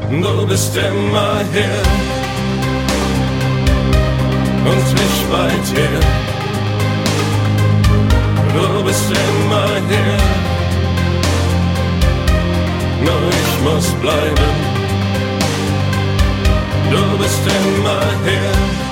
Du bist immer hier und ich bei dir. Du bist immer hier, nur ich muss bleiben. Du bist immer hier.